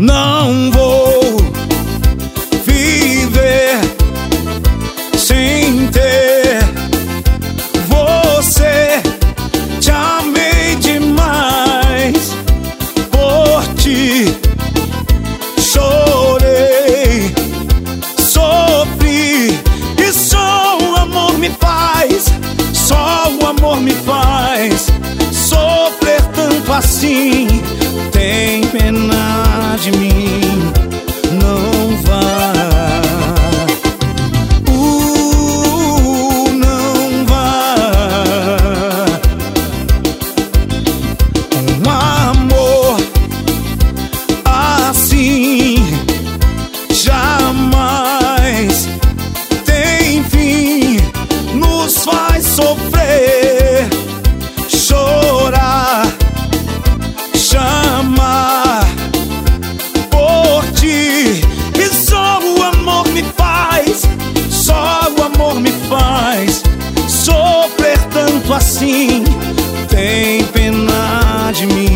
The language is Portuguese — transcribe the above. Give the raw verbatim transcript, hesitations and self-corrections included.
Não vou viver sem ter você. Te amei demais por ti. Chorei, sofri, e só o amor me faz, só o amor me faz sofrer tanto assim. Tem pena de mim, não vá, uh, não vá. Um amor assim jamais tem fim, nos faz sofrer, chorar, chamar por ti. E só o amor me faz, só o amor me faz sofrer tanto assim. Tem pena de mim.